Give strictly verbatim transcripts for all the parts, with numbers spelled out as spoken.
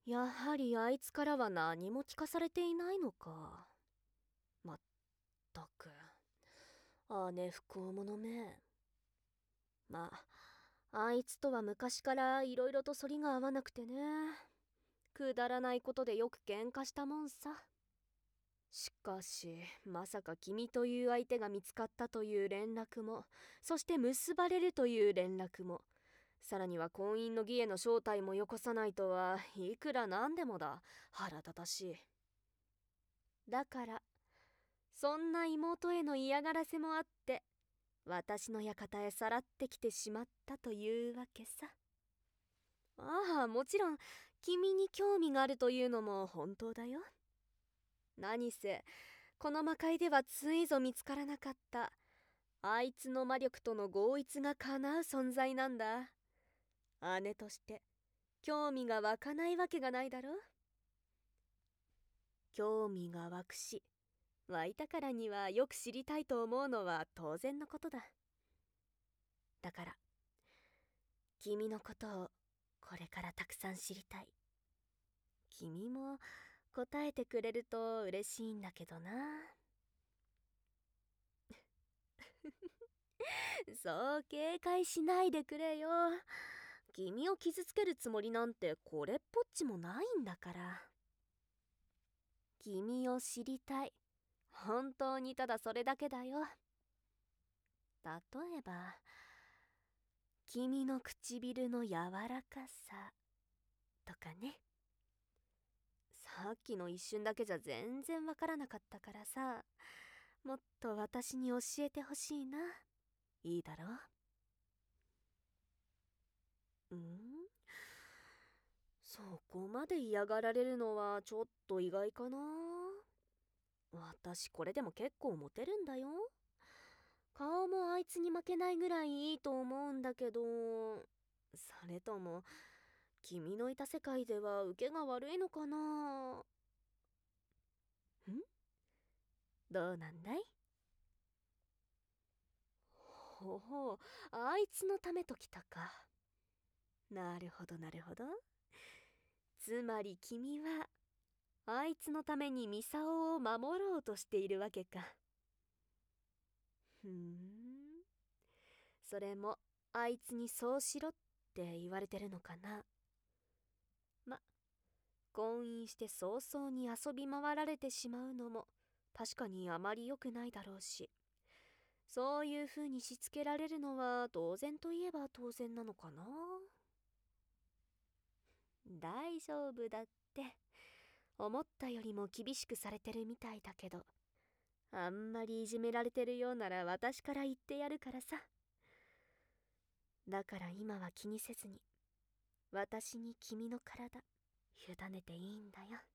やはりあいつからは何も聞かされていないのか。まったく、姉不孝者め。まあ、あいつとは昔からいろいろと反りが合わなくてね。くだらないことでよく喧嘩したもんさ。しかし、まさか君という相手が見つかったという連絡も、そして結ばれるという連絡も、さらには婚姻の儀への招待もよこさないとは、いくらなんでもだ。腹立たしい。だから、そんな妹への嫌がらせもあって、私の館へさらってきてしまったというわけさ。ああ、もちろん、君に興味があるというのも本当だよ。何せ、この魔界ではついぞ見つからなかった、あいつの魔力との合一が叶う存在なんだ。姉として、興味が湧かないわけがないだろ。興味が湧くし、湧いたからにはよく知りたいと思うのは当然のことだ。だから、君のことをこれからたくさん知りたい。君も答えてくれると嬉しいんだけどな。そう警戒しないでくれよ。君を傷つけるつもりなんてこれっぽっちもないんだから。君を知りたい。本当にただそれだけだよ。例えば、君の唇の柔らかさとかね。さっきの一瞬だけじゃ全然わからなかったからさ、もっと私に教えてほしいな。いいだろう。ん？そこまで嫌がられるのはちょっと意外かな。私これでも結構モテるんだよ。顔もあいつに負けないぐらいいいと思うんだけど、それとも君のいた世界では受けが悪いのかな。ん？どうなんだい？ほほう、あいつのためときたか。なるほどなるほど。つまり君はあいつのためにミサオを守ろうとしているわけか。ふーん。それもあいつにそうしろって言われてるのかな。ま、婚姻して早々に遊び回られてしまうのも確かにあまり良くないだろうし、そういう風にしつけられるのは当然といえば当然なのかな。大丈夫だって。思ったよりも厳しくされてるみたいだけど、あんまりいじめられてるようなら私から言ってやるからさ。だから今は気にせずに、私に君の体委ねていいんだよ。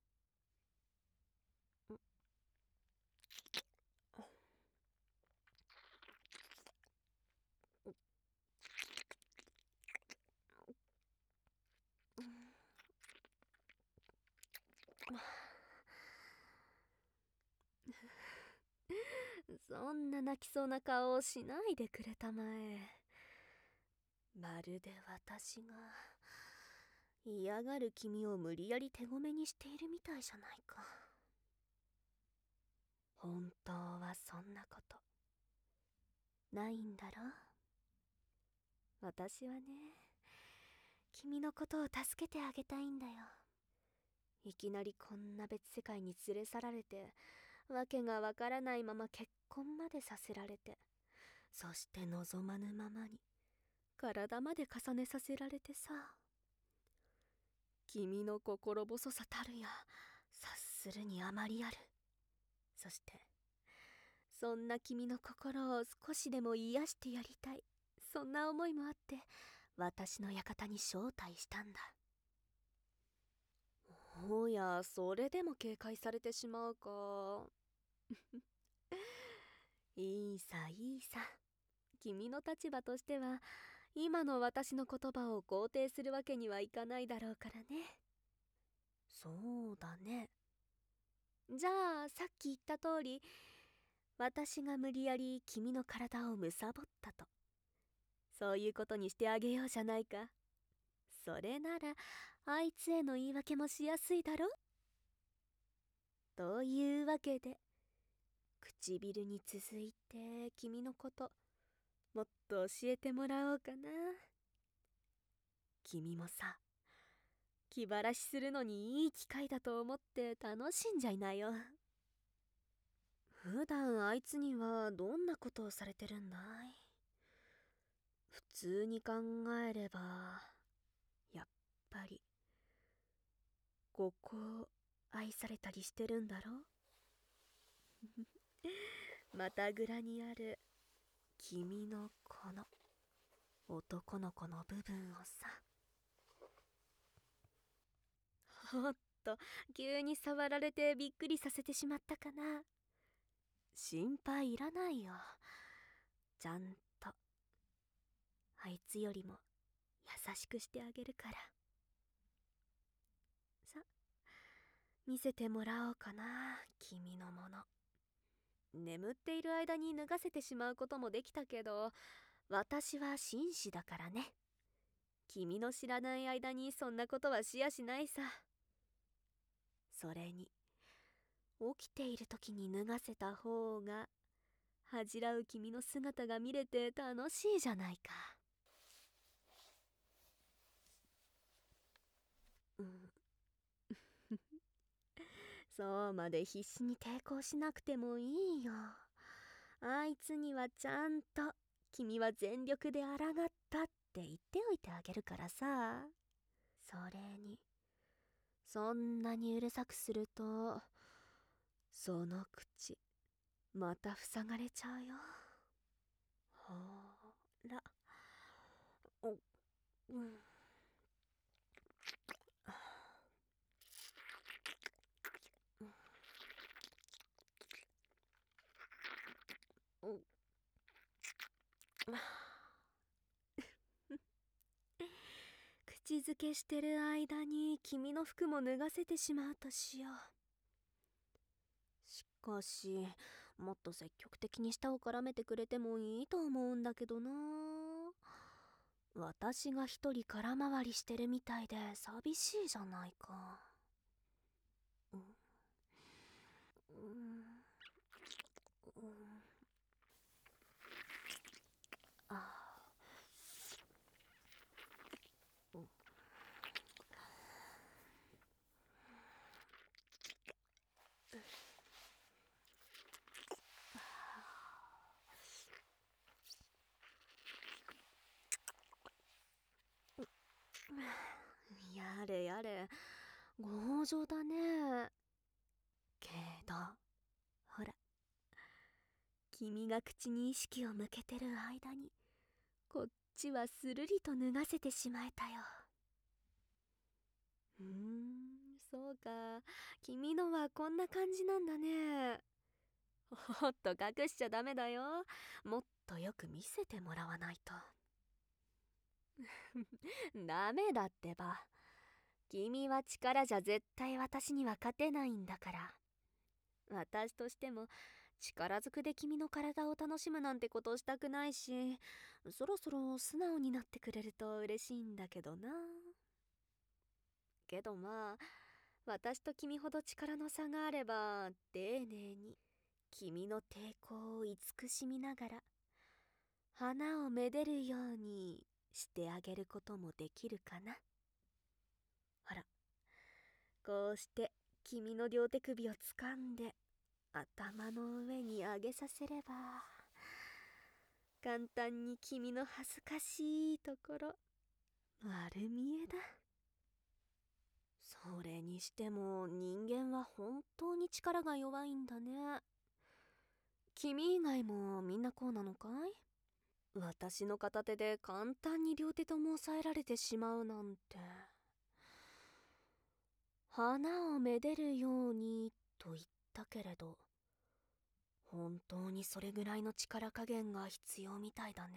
そんな泣きそうな顔をしないでくれたまえ。まるで私が嫌がる君を無理やり手ごめにしているみたいじゃないか。本当はそんなことないんだろ。私はね、君のことを助けてあげたいんだよ。いきなりこんな別世界に連れ去られて、わけがわからないまま結婚までさせられて、そして望まぬままに体まで重ねさせられてさ。君の心細さたるや察するにあまりある。そしてそんな君の心を少しでも癒してやりたい、そんな思いもあって私の館に招待したんだ。おや、それでも警戒されてしまうか。いいさいいさ。君の立場としては今の私の言葉を肯定するわけにはいかないだろうからね。そうだね。じゃあさっき言った通り、私が無理やり君の体を貪ったと、そういうことにしてあげようじゃないか。 それならあいつへの言い訳もしやすいだろ。というわけで、唇に続いて君のこともっと教えてもらおうかな。君もさ、気晴らしするのにいい機会だと思って楽しんじゃいなよ。普段あいつにはどんなことをされてるんだい？普通に考えればやっぱりここを愛されたりしてるんだろ。またぐらにある君のこの男の子の部分をさ。おっと、急に触られてびっくりさせてしまったかな。心配いらないよ。ちゃんとあいつよりも優しくしてあげるから。さ、見せてもらおうかな、君のもの。眠っている間に脱がせてしまうこともできたけど、私は紳士だからね。君の知らない間にそんなことはしやしないさ。それに、起きている時に脱がせた方が恥じらう君の姿が見れて楽しいじゃないか。うん。そうまで必死に抵抗しなくてもいいよ。あいつにはちゃんと君は全力で抗ったって言っておいてあげるからさ。それに、そんなにうるさくするとその口また塞がれちゃうよ。ほら。お、うん。うん。口づけしてる間に君の服も脱がせてしまうとしよう。しかし、もっと積極的に舌を絡めてくれてもいいと思うんだけどな。私が一人空回りしてるみたいで寂しいじゃないか。うん、うん、うん、あ、うん。やれやれ、強情だね。けど、ほら、君が口に意識を向けてる間にこっちはするりと脱がせてしまえたよ。うーん、そうか。君のはこんな感じなんだね。おっと、隠しちゃダメだよ。もっとよく見せてもらわないと。ダメだってば。君は力じゃ絶対私には勝てないんだから。私としても力ずくで君の体を楽しむなんてことをしたくないし、そろそろ素直になってくれると嬉しいんだけどな。けどまあ、私と君ほど力の差があれば丁寧に君の抵抗を慈しみながら花をめでるようにしてあげることもできるかな。ほら、こうして君の両手首を掴んで頭の上に上げさせれば簡単に君の恥ずかしいところ丸見えだ。それにしても人間は本当に力が弱いんだね。君以外もみんなこうなのかい？私の片手で簡単に両手とも抑えられてしまうなんて。花をめでるようにと言ったけれど、本当にそれぐらいの力加減が必要みたいだね。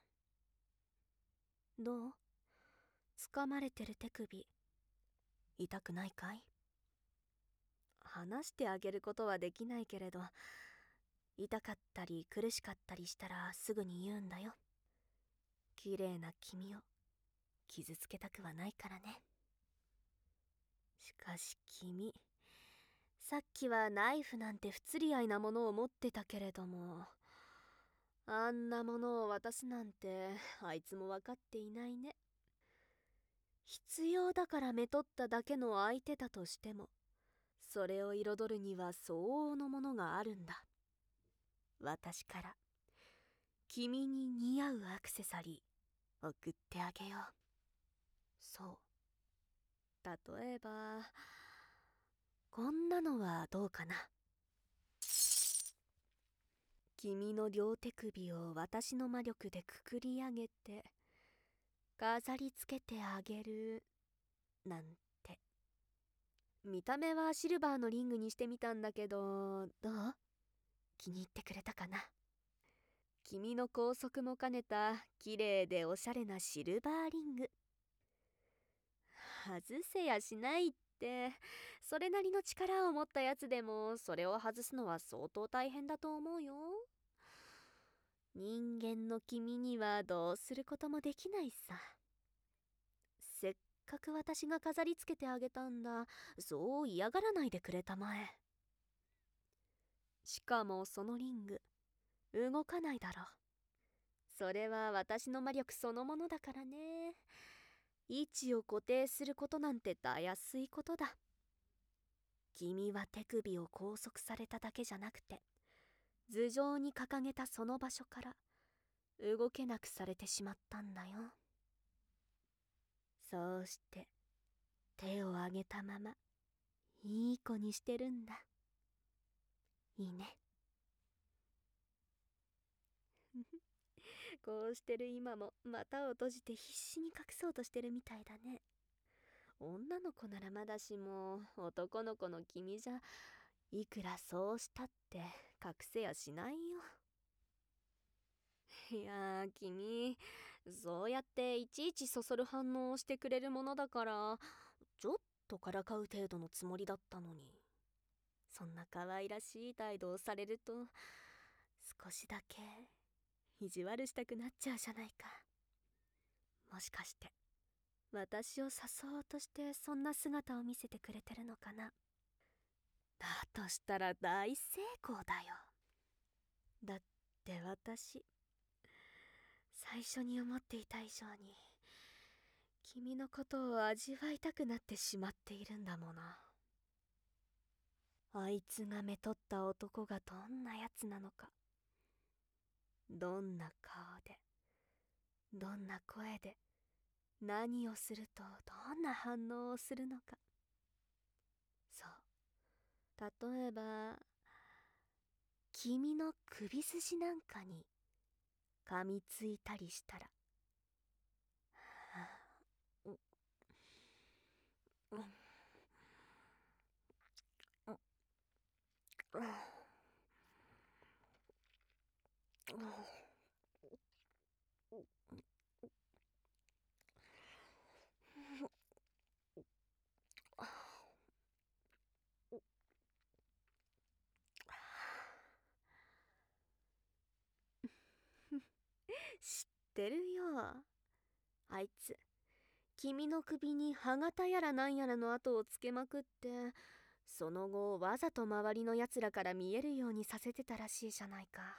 どう？掴まれてる手首痛くないかい？話してあげることはできないけれど、痛かったり苦しかったりしたらすぐに言うんだよ。綺麗な君を傷つけたくはないからね。しかし君、さっきはナイフなんて不釣り合いなものを持ってたけれども、あんなものを渡すなんてあいつも分かっていないね。必要だからめとっただけの相手だとしても、それを彩るには相応のものがあるんだ。私から君に似合うアクセサリー送ってあげよう。そう、例えばこんなのはどうかな。君の両手首を私の魔力でくくり上げて飾りつけてあげるなんて。見た目はシルバーのリングにしてみたんだけど、どう？気に入ってくれたかな？君の拘束も兼ねた綺麗でおしゃれなシルバーリング。外せやしないって。それなりの力を持ったやつでもそれを外すのは相当大変だと思うよ。人間の君にはどうすることもできないさ。せっかく私が飾りつけてあげたんだ。そう嫌がらないでくれたまえ。しかもそのリング動かないだろ。それは私の魔力そのものだからね。位置を固定することなんてたやすいことだ。君は手首を拘束されただけじゃなくて、頭上に掲げたその場所から動けなくされてしまったんだよ。そうして手を上げたままいい子にしてるんだ。いいね。こうしてる今も股を閉じて必死に隠そうとしてるみたいだね。女の子ならまだしも男の子の君じゃいくらそうしたって隠せやしないよ。いやー、君そうやっていちいちそそる反応をしてくれるものだからちょっとからかう程度のつもりだったのに、そんな可愛らしい態度をされると少しだけ意地悪したくなっちゃうじゃないか。もしかして私を誘おうとしてそんな姿を見せてくれてるのかな。だとしたら大成功だよ。だって私最初に思っていた以上に君のことを味わいたくなってしまっているんだもの。あいつがめとった男がどんなやつなのか、どんな顔でどんな声で何をするとどんな反応をするのか。そう、例えば君の首筋なんかに噛みついたりしたら、はあ、うううう知ってるよ。あいつ君の首に歯型やらなんやらの跡をつけまくって、その後わざと周りのやつらから見えるようにさせてたらしいじゃないか。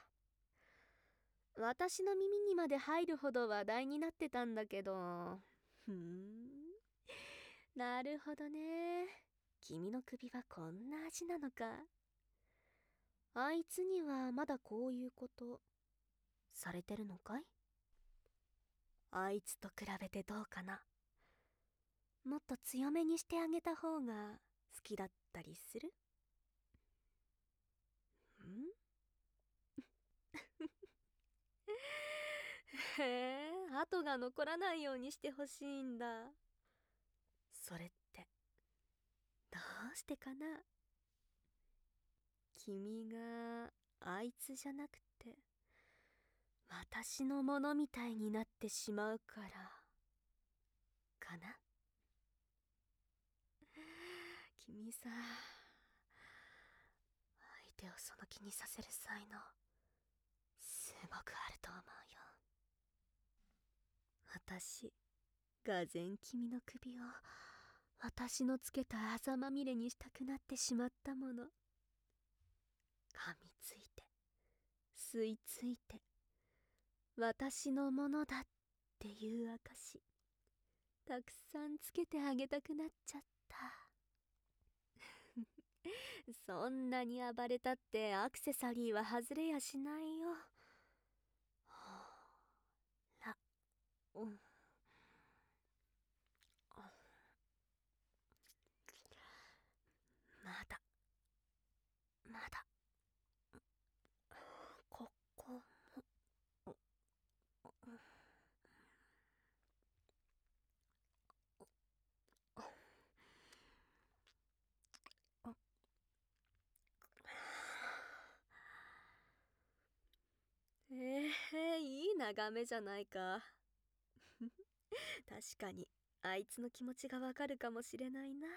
私の耳にまで入るほど話題になってたんだけど。ふん、なるほどね。君の首はこんな味なのか。あいつにはまだこういうことされてるのかい？あいつと比べてどうかな。もっと強めにしてあげた方が好きだったりする？んへえ、跡が残らないようにしてほしいんだ。それってどうしてかな。君があいつじゃなくて私のものみたいになってしまうからかな。君さ、相手をその気にさせる才能すごくあると思うよ。私がぜん君の首を私のつけたあざまみれにしたくなってしまったもの。噛みついて吸い付いて私のものだっていう証、たくさんつけてあげたくなっちゃった。そんなに暴れたってアクセサリーは外れやしないよ。ほら、うん。まだまだここも。ええ、いい眺めじゃないか。確かにあいつの気持ちがわかるかもしれないな。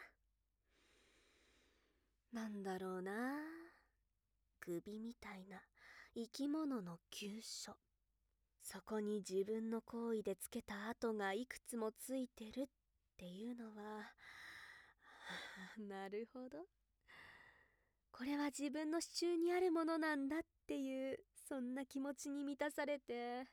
なんだろうな、首みたいな生き物の急所、そこに自分の行為でつけた跡がいくつもついてるっていうのはなるほど、これは自分の支柱にあるものなんだっていう、そんな気持ちに満たされて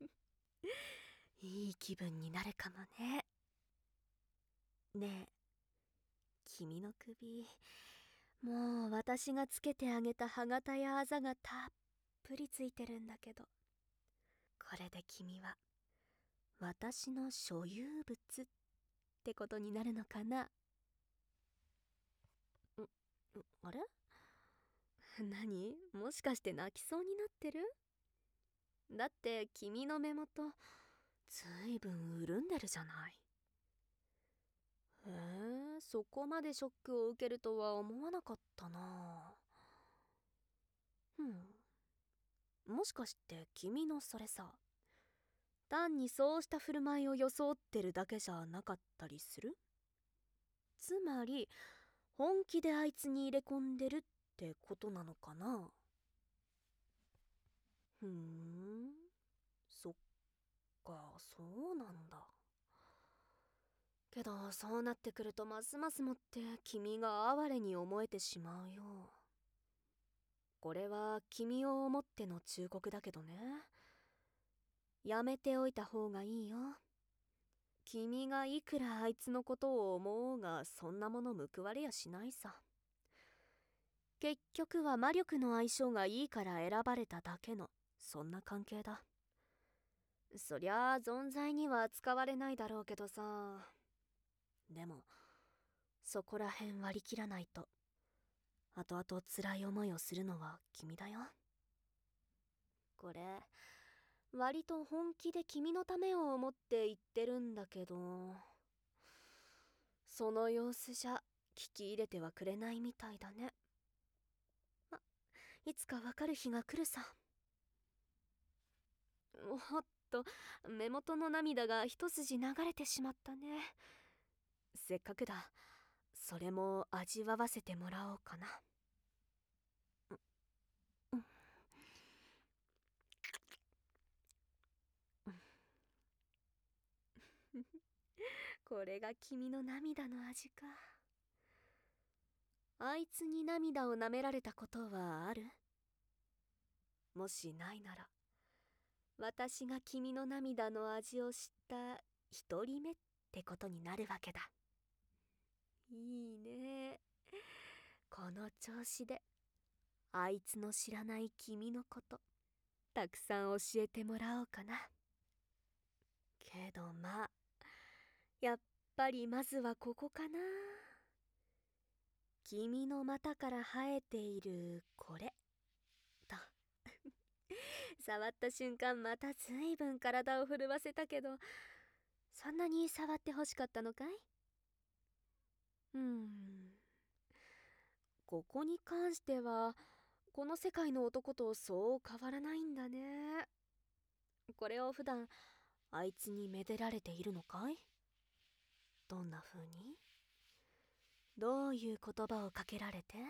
いい気分になるかもね。ねえ、君の首、もう私がつけてあげた歯型やあざがたっぷりついてるんだけど、これで君は私の所有物ってことになるのかな。ん、あれ、何、もしかして泣きそうになってる？だって君の目元ずいぶん潤んでるじゃない。へえ、そこまでショックを受けるとは思わなかったな。うん、もしかして君のそれさ、単にそうした振る舞いを装ってるだけじゃなかったりする？つまり本気であいつに入れ込んでるってことなのかな。ふーん、そっか、そうなんだ。けどそうなってくるとますますもって君が哀れに思えてしまうよ。これは君を思っての忠告だけどね、やめておいた方がいいよ。君がいくらあいつのことを思おうがそんなもの報われやしないさ。結局は魔力の相性がいいから選ばれただけの、そんな関係だ。そりゃあ存在には使われないだろうけどさ。でもそこらへん割り切らないと後々辛い思いをするのは君だよ。これ割と本気で君のためを思って言ってるんだけど、その様子じゃ聞き入れてはくれないみたいだね。ま、いつかわかる日が来るさ。おっと、目元の涙が一筋流れてしまったね。せっかくだ、それも味わわせてもらおうかな。うん、これが君の涙の味か。あいつに涙を舐められたことはある？もしないなら私が君の涙の味を知った一人目ってことになるわけだ。いいね、この調子であいつの知らない君のことたくさん教えてもらおうかな。けどまあやっぱりまずはここかな。君の股から生えているこれと触った瞬間またずいぶん体を震わせたけど、そんなに触ってほしかったのかい？うーん、ここに関してはこの世界の男とそう変わらないんだね。これを普段あいつにめでられているのかい？どんな風に？どういう言葉をかけられて？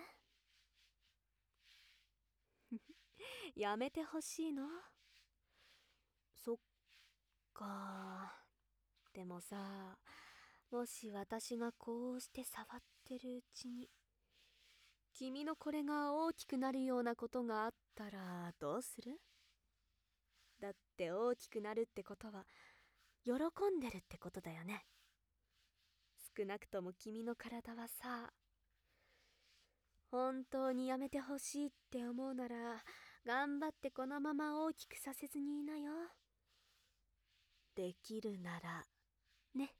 やめてほしいの？そっか。 でもさ、もし私がこうして触ってるうちに君のこれが大きくなるようなことがあったらどうする？だって大きくなるってことは喜んでるってことだよね。少なくとも君の体はさ、本当にやめてほしいって思うなら頑張ってこのまま大きくさせずにいなよ。できるならね。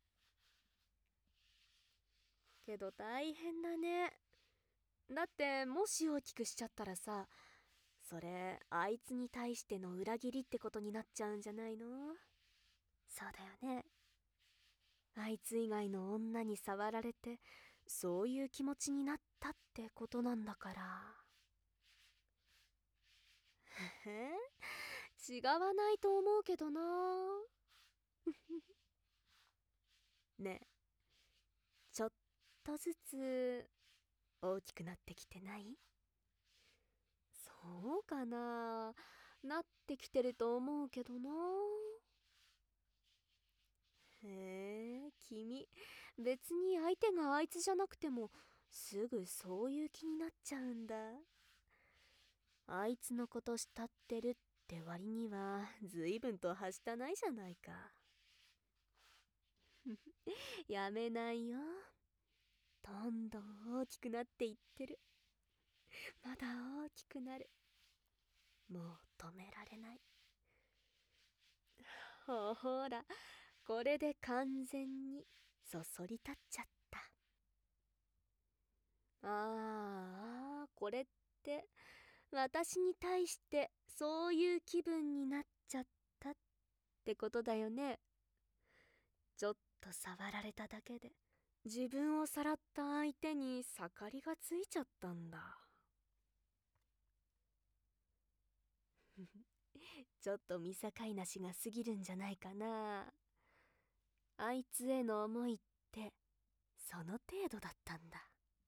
けど大変だね。だってもし大きくしちゃったらさ、それあいつに対しての裏切りってことになっちゃうんじゃないの？そうだよね。あいつ以外の女に触られてそういう気持ちになったってことなんだから。え違わないと思うけどな。ねえ、ちょっとずつ大きくなってきてない？そうかな。なってきてると思うけどな。へえ、君、別に相手があいつじゃなくてもすぐそういう気になっちゃうんだ。あいつのこと慕ってるって割には随分とはしたないじゃないか。やめないよ。どんどん大きくなっていってる。まだ大きくなる。もう止められない。ほほら、これで完全にそそり立っちゃった。ああ、これって私に対してそういう気分になっちゃったってことだよね。ちょっと触られただけで自分をさらった相手に盛りがついちゃったんだ。ちょっと見境なしが過ぎるんじゃないかな。あいつへの思いってその程度だったんだ。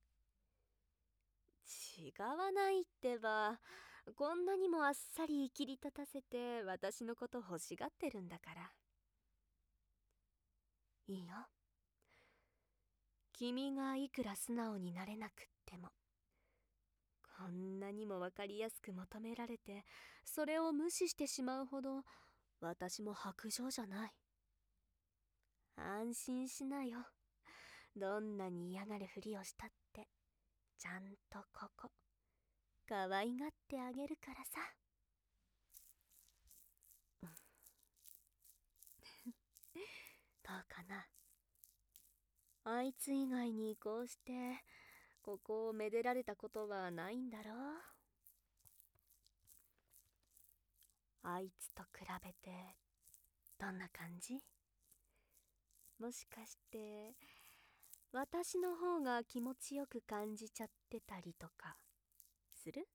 違わないってば、こんなにもあっさり切り立たせて私のこと欲しがってるんだから。いいよ。君がいくら素直になれなくっても、こんなにもわかりやすく求められてそれを無視してしまうほど私も薄情じゃない。安心しなよ。どんなに嫌がるふりをしたってちゃんとここ可愛がってあげるからさ。どうかな。あいつ以外にこうしてここをめでられたことはないんだろう。あいつと比べてどんな感じ？もしかして私の方が気持ちよく感じちゃってたりとかする？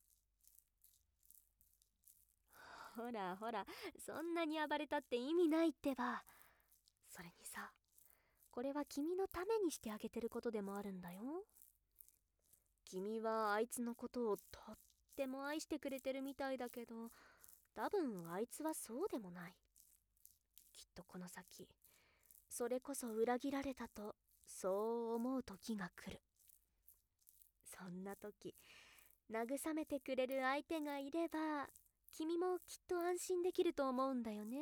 ほらほら、そんなに暴れたって意味ないってば。それにさ、これは君のためにしてあげてることでもあるんだよ。君はあいつのことをとっても愛してくれてるみたいだけど、多分あいつはそうでもない。きっとこの先それこそ裏切られたとそう思う時が来る。そんな時慰めてくれる相手がいれば君もきっと安心できると思うんだよね。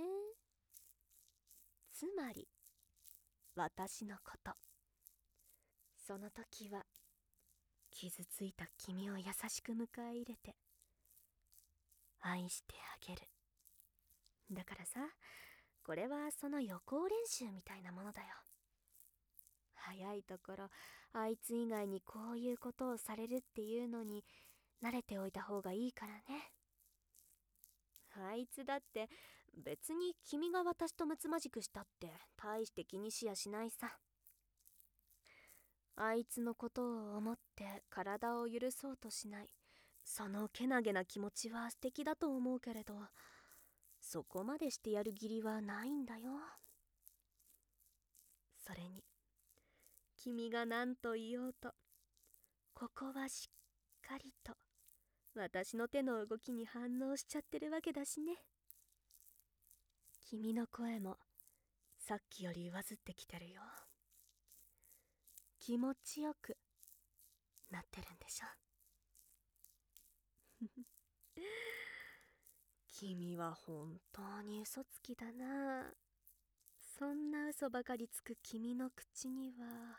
つまり私のこと。その時は傷ついた君を優しく迎え入れて愛してあげる。だからさ、これはその予行練習みたいなものだよ。早いところあいつ以外にこういうことをされるっていうのに慣れておいた方がいいからね。あいつだって別に君が私とむつまじくしたって大して気にしやしないさ。あいつのことを思って体を許そうとしない、そのけなげな気持ちは素敵だと思うけれど、そこまでしてやる義理はないんだよ。それに君が何と言おうと、ここはしっかりと私の手の動きに反応しちゃってるわけだしね。君の声もさっきより上ずってきてるよ。気持ちよくなってるんでしょ。君は本当に嘘つきだな。そんな嘘ばかりつく君の口には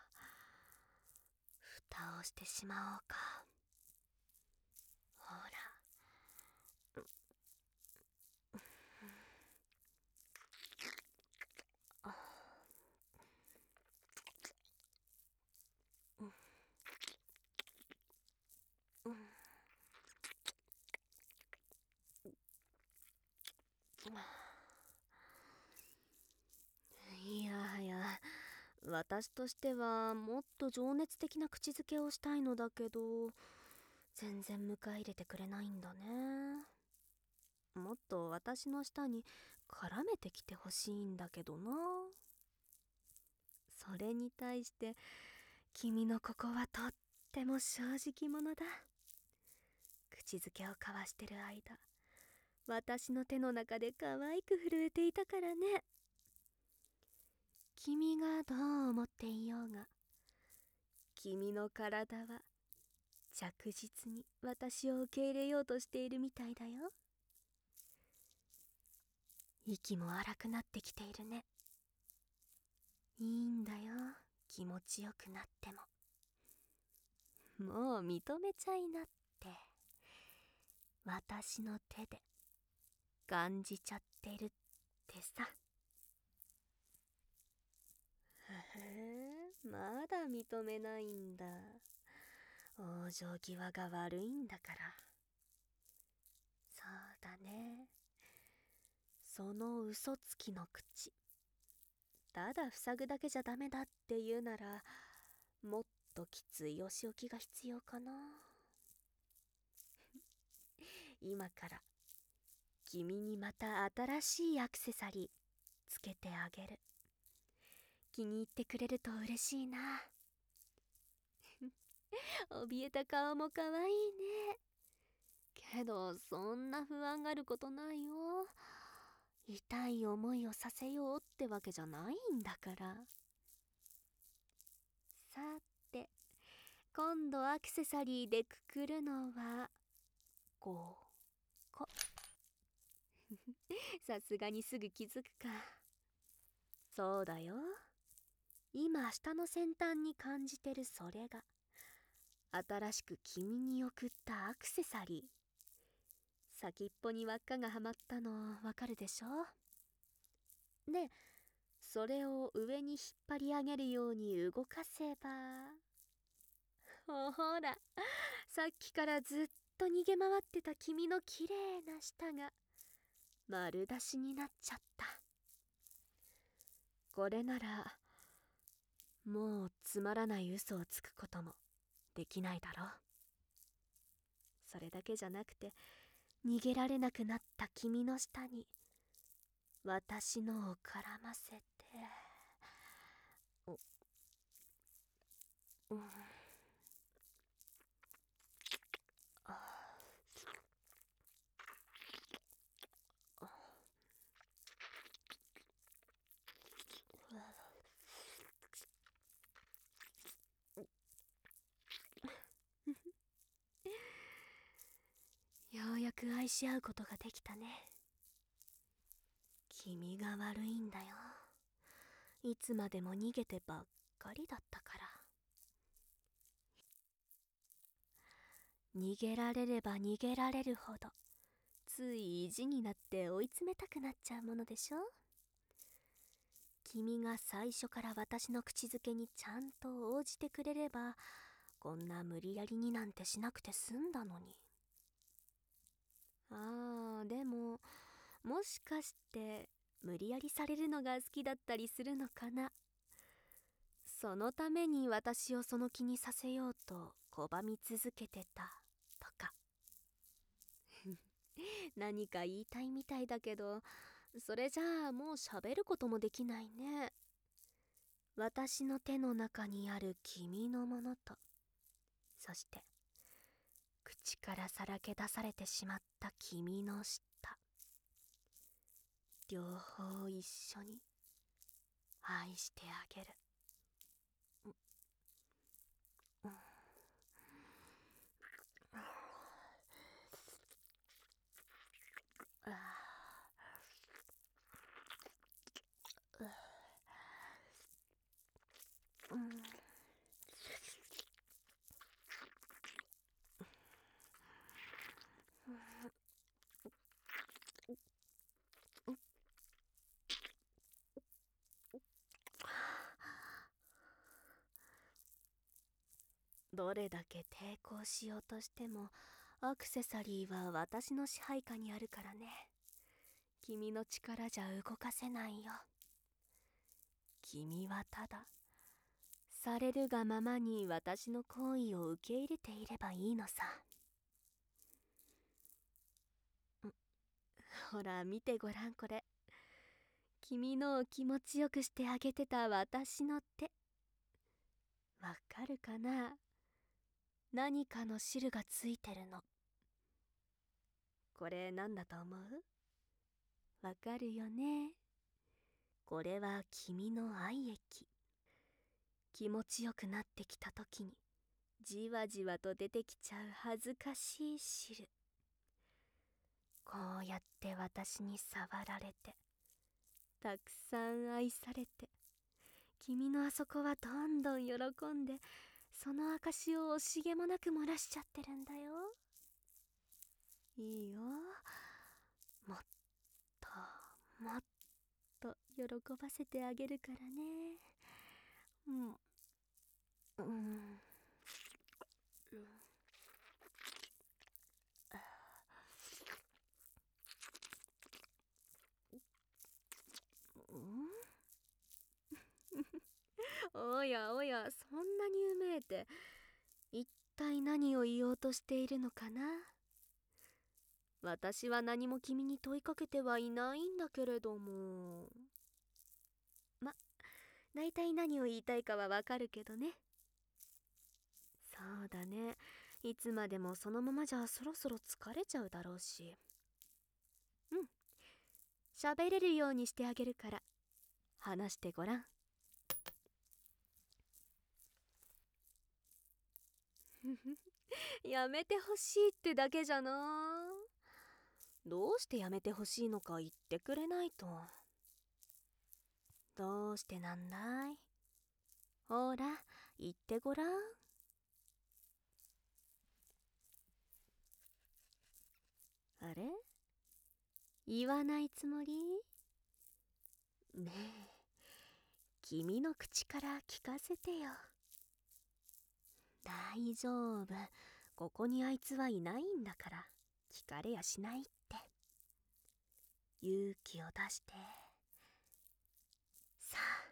蓋をしてしまおうか。ほら。いやはや、私としてはもっと情熱的な口づけをしたいのだけど、全然迎え入れてくれないんだね。もっと私の舌に絡めてきてほしいんだけどな。それに対して君のここはとっても正直者だ。口づけを交わしてる間、私の手の中で可愛く震えていたからね。君がどう思っていようが、君の体は着実に私を受け入れようとしているみたいだよ。息も荒くなってきているね。いいんだよ、気持ちよくなっても。もう認めちゃいなって。私の手で感じちゃってるってさ。へえ、まだ認めないんだ。往生際が悪いんだから。そうだね。その嘘つきの口、ただ塞ぐだけじゃダメだって言うなら、もっときついお仕置きが必要かな。今から君にまた新しいアクセサリーつけてあげる。気に入ってくれると嬉しいな。怯えた顔もかわいいね。けどそんな不安があることないよ。痛い思いをさせようってわけじゃないんだから。さて、今度アクセサリーでくくるのはごこ。さすがにすぐ気づくか。そうだよ。今下の先端に感じてるそれが新しく君に送ったアクセサリー。先っぽに輪っかがはまったのわかるでしょ。ねえ、それを上に引っ張り上げるように動かせば、ほほら、さっきからずっと逃げ回ってた君のきれいな舌が丸出しになっちゃった。これならもうつまらない嘘をつくこともできないだろう。それだけじゃなくて、逃げられなくなった君の舌に私のを絡ませて、お、うん、ああ、ようやく愛し合うことができたね。君が悪いんだよ。いつまでも逃げてばっかりだったから。逃げられれば逃げられるほど、つい意地になって追い詰めたくなっちゃうものでしょ。君が最初から私の口づけにちゃんと応じてくれれば、こんな無理やりになんてしなくて済んだのに。ああ、でももしかして無理やりされるのが好きだったりするのかな。そのために私をその気にさせようと拒み続けてたとか。何か言いたいみたいだけど、それじゃあもう喋ることもできないね。私の手の中にある君のものと、そして口からさらけ出されてしまった君の舌、両方一緒に愛してあげる。うんうんどれだけ抵抗しようとしてもアクセサリーは私の支配下にあるからね。君の力じゃ動かせないよ。君はただされるがままに私の行為を受け入れていればいいのさ。ほら見てごらんこれ。君のを気持ちよくしてあげてた私の手。わかるかな？何かの汁がついてるの。これなんだと思う？わかるよね。これは君の愛液。気持ちよくなってきた時にじわじわと出てきちゃう恥ずかしい汁。こうやって私に触られてたくさん愛されて、君のあそこはどんどん喜んでその証を惜しげもなく漏らしちゃってるんだよ。いいよ、もっともっと喜ばせてあげるからね。うんうんうんおやおや、そんなにうめえて一体何を言おうとしているのかな。私は何も君に問いかけてはいないんだけれども。ま、大体何を言いたいかはわかるけどね。そうだね、いつまでもそのままじゃそろそろ疲れちゃうだろうし。うん、喋れるようにしてあげるから話してごらん。やめてほしいってだけじゃな。どうしてやめてほしいのか言ってくれないと。どうしてなんだい？ほら言ってごらん。あれ？言わないつもり？ねえ、君の口から聞かせてよ。大丈夫、ここにあいつはいないんだから聞かれやしないって。勇気を出してさあ。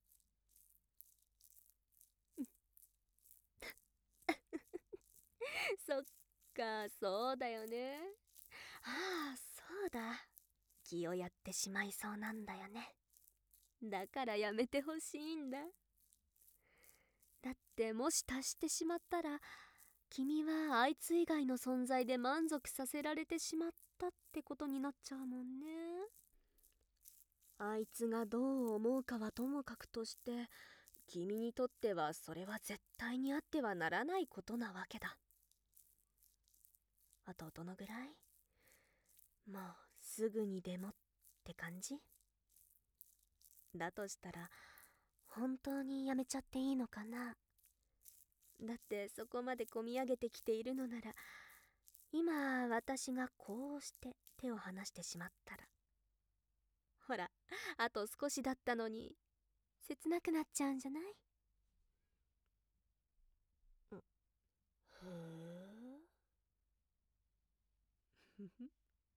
そっか、そうだよね。ああ、そうだ、気をやってしまいそうなんだよね。だからやめてほしいんだ。だってもし達してしまったら君はあいつ以外の存在で満足させられてしまったってことになっちゃうもんね。あいつがどう思うかはともかくとして、君にとってはそれは絶対にあってはならないことなわけだ。あとどのぐらい？もうすぐにでもって感じ？だとしたら本当にやめちゃっていいのかな。だってそこまで込み上げてきているのなら、今私がこうして手を離してしまったら、ほら、あと少しだったのに切なくなっちゃうんじゃない？うん、ふー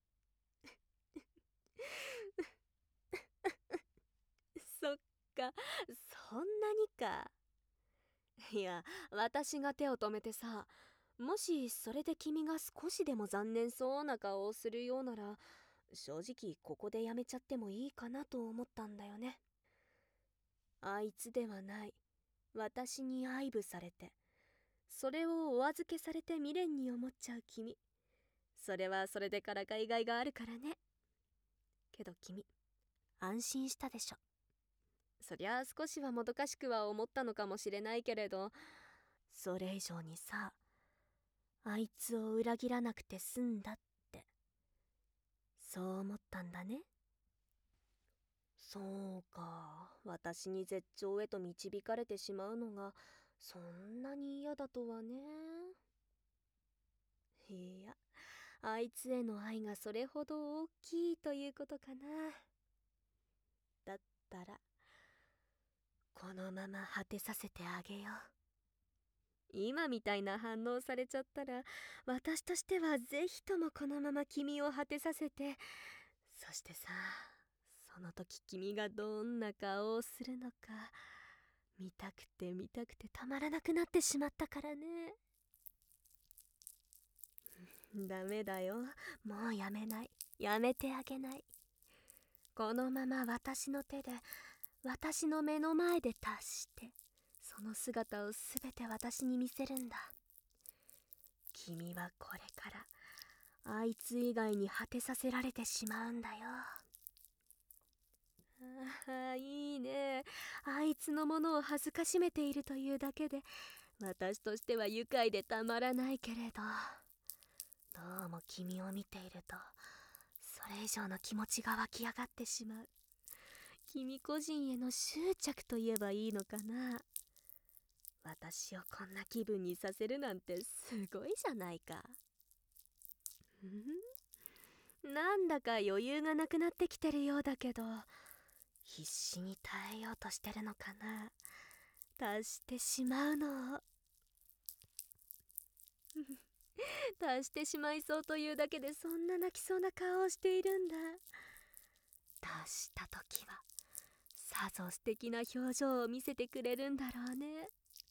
そっか、そんなにか。いや、私が手を止めてさ、もしそれで君が少しでも残念そうな顔をするようなら、正直ここでやめちゃってもいいかなと思ったんだよね。あいつではない私に愛撫されて、それをお預けされて未練に思っちゃう君、それはそれでからかいがいがあるからね。けど君、安心したでしょ。 そりゃあ少しはもどかしくは思ったのかもしれないけれど、それ以上にさ、あいつを裏切らなくて済んだって、そう思ったんだね。そうか、私に絶頂へと導かれてしまうのがそんなに嫌だとはね。いや、あいつへの愛がそれほど大きいということかな。だったらこのまま果てさせてあげよう。今みたいな反応されちゃったら、私としてはぜひともこのまま君を果てさせて、そしてさ、その時君がどんな顔をするのか見たくて見たくてたまらなくなってしまったからね。ダメだよ、もうやめない、やめてあげない。このまま私の手で、私の目の前で達して、その姿をすべて私に見せるんだ。君はこれからあいつ以外に果てさせられてしまうんだよ。ああ、いいね。あいつのものを恥ずかしめているというだけで私としては愉快でたまらないけれど、どうも君を見ているとそれ以上の気持ちが湧き上がってしまう。君個人への執着と言えばいいのかな。私をこんな気分にさせるなんてすごいじゃないか。んなんだか余裕がなくなってきてるようだけど、必死に耐えようとしてるのかな。達してしまうのを達してしまいそうというだけでそんな泣きそうな顔をしているんだ。達した時はさぞ素敵な表情を見せてくれるんだろうね。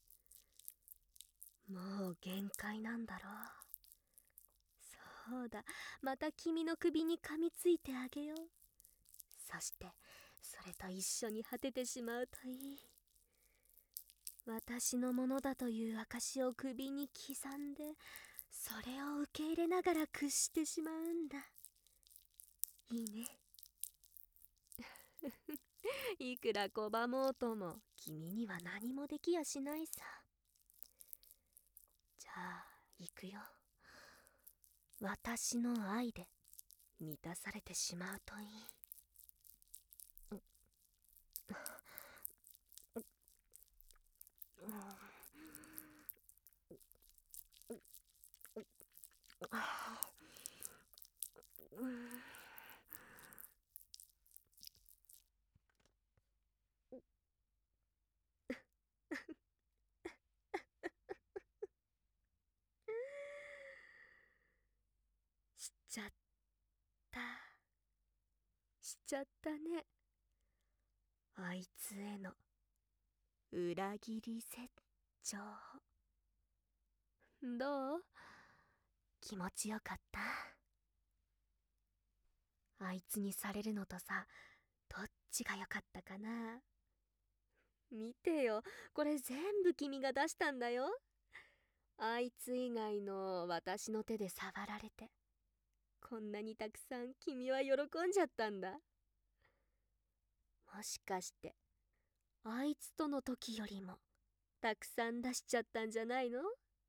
もう限界なんだろう。そうだ、また君の首に噛みついてあげよう。そしてそれと一緒に果ててしまうといい。私のものだという証を首に刻んで、それを受け入れながら屈してしまうんだ。いいね。いくら拒もうとも君には何もできやしないさ。じゃあ行くよ。私の愛で満たされてしまうといい。しちゃったしちゃったね。あいつへの裏切り説教。どう？気持ちよかった？あいつにされるのとさ、どっちが良かったかな。見てよ、これ全部君が出したんだよ。あいつ以外の私の手で触られて、こんなにたくさん君は喜んじゃったんだ。もしかしてあいつとの時よりもたくさん出しちゃったんじゃないの？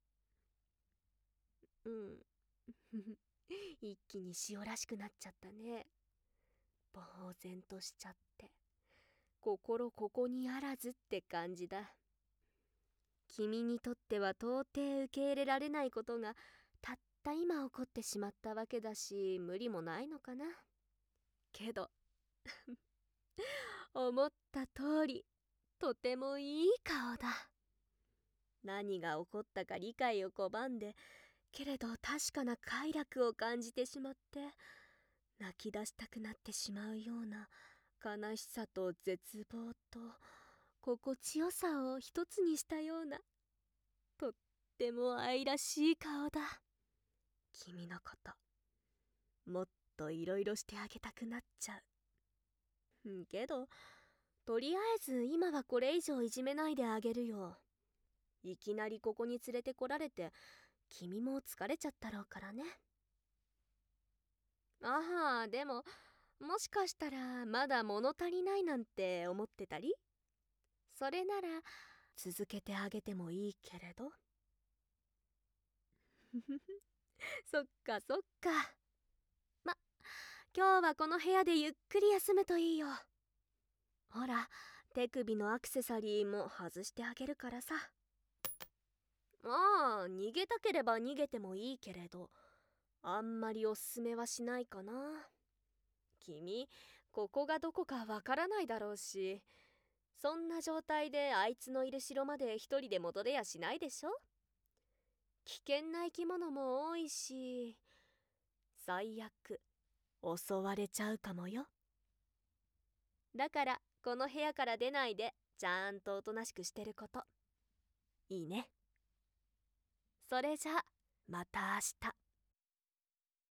うん一気に塩らしくなっちゃったね。呆然としちゃって、心ここにあらずって感じだ。君にとっては到底受け入れられないことがたった今起こってしまったわけだし、無理もないのかな。けど思った通り、とてもいい顔だ。何が起こったか理解を拒んで、けれど確かな快楽を感じてしまって、泣き出したくなってしまうような悲しさと絶望と心地よさを一つにしたような、とっても愛らしい顔だ。君のこともっといろいろしてあげたくなっちゃう。んけどとりあえず今はこれ以上いじめないであげるよ。いきなりここに連れてこられて君も疲れちゃったろうからね。ああ、でももしかしたらまだ物足りないなんて思ってたり？ それなら続けてあげてもいいけれど。そっかそっか。ま、今日はこの部屋でゆっくり休むといいよ。ほら、手首のアクセサリーも外してあげるからさ。まあ、逃げたければ逃げてもいいけれど、あんまりおすすめはしないかな。君、ここがどこかわからないだろうし、そんな状態であいつのいる城まで一人で戻れやしないでしょ。危険な生き物も多いし、最悪襲われちゃうかもよ。だからこの部屋から出ないでちゃんとおとなしくしてること。いいね。それじゃまた明日。